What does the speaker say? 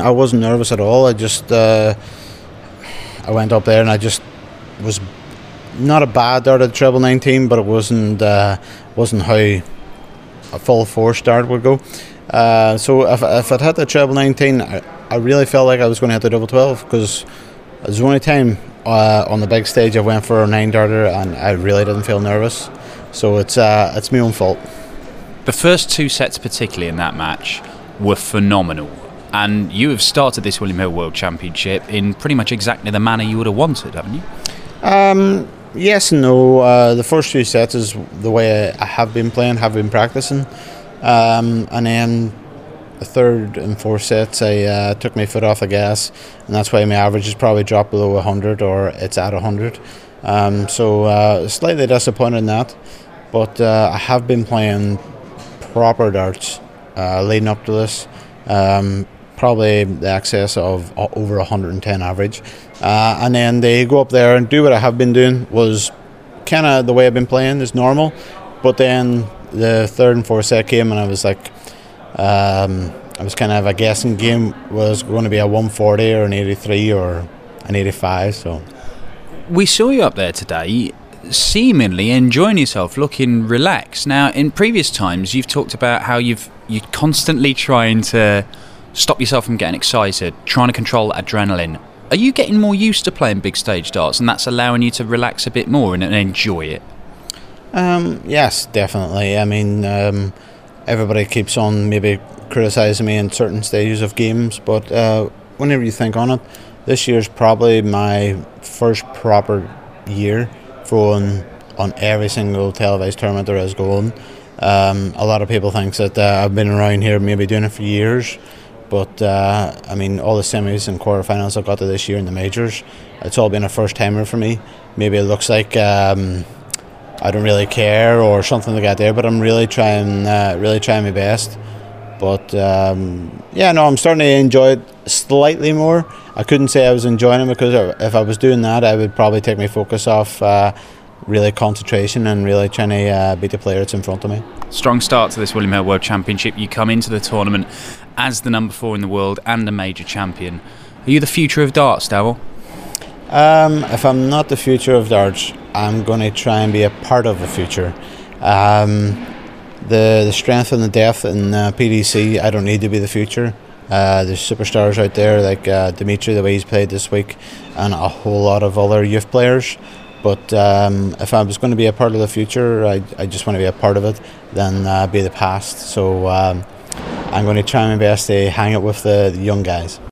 I wasn't nervous at all. I just I went up there and I just was not a bad dart at treble 19, but it wasn't how a full 4 start would go. So if I'd had the treble 19, I really felt like I was going to hit the double 12, because it was the only time on the big stage I went for a 9 darter and I really didn't feel nervous. So it's my own fault. The first 2 sets, particularly in that match, were phenomenal. And you have started this William Hill World Championship in pretty much exactly the manner you would have wanted, haven't you? Yes and no. The first 2 sets is the way I have been playing, have been practicing. And then the 3rd and 4th sets, I took my foot off the gas, and that's why my average has probably dropped below 100, or it's at 100. So slightly disappointed in that. But I have been playing proper darts leading up to this. Probably the excess of over 110 average, and then they go up there and do what I have been doing, was kind of the way I've been playing is normal, but then the 3rd and 4th set came and I was like, I was kind of a guessing game, was going to be a 140 or an 83 or an 85. So we saw you up there today seemingly enjoying yourself, looking relaxed. Now, in previous times you've talked about how you're constantly trying to stop yourself from getting excited, trying to control adrenaline. Are you getting more used to playing big stage darts, and that's allowing you to relax a bit more and enjoy it? Yes, definitely. I mean, everybody keeps on maybe criticising me in certain stages of games, but whenever you think on it, this year's probably my first proper year going on every single televised tournament there is going. A lot of people think that I've been around here maybe doing it for years, but I mean, all the semis and quarterfinals I've got to this year in the majors, it's all been a first timer for me. Maybe it looks like I don't really care or something like that there, but I'm really trying my best. But yeah, no, I'm starting to enjoy it slightly more. I couldn't say I was enjoying it, because if I was doing that, I would probably take my focus off really concentration and really trying to beat the player that's in front of me. Strong start to this William Hill World Championship. You come into the tournament as the number 4 in the world and a major champion. Are you the future of darts, Darryl? If I'm not the future of darts, I'm going to try and be a part of the future. The strength and the depth in PDC, I don't need to be the future. There's superstars out there like Dimitri, the way he's played this week, and a whole lot of other youth players. But if I was going to be a part of the future, I just want to be a part of it than be the past. So I'm going to try my best to hang out with the young guys.